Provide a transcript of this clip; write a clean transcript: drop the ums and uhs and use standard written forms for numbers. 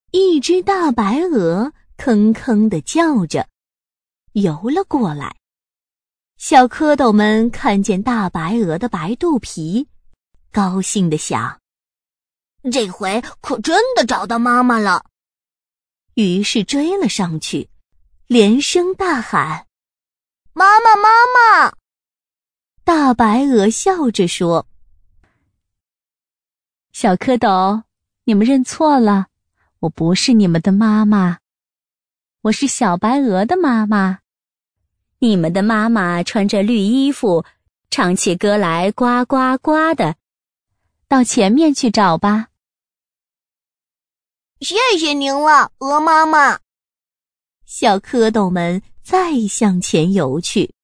一只大白鹅吭吭地叫着，游了过来。小蝌蚪们看见大白鹅的白肚皮，高兴地想： 这回可真的找到妈妈了。 于是追了上去，连声大喊： 妈妈，妈妈！ 大白鹅笑着说： 小蝌蚪，你们认错了，我不是你们的妈妈，我是小白鹅的妈妈。你们的妈妈穿着绿衣服，唱起歌来呱呱呱的，到前面去找吧。 谢谢您了，鹅妈妈。 小蝌蚪们再向前游去。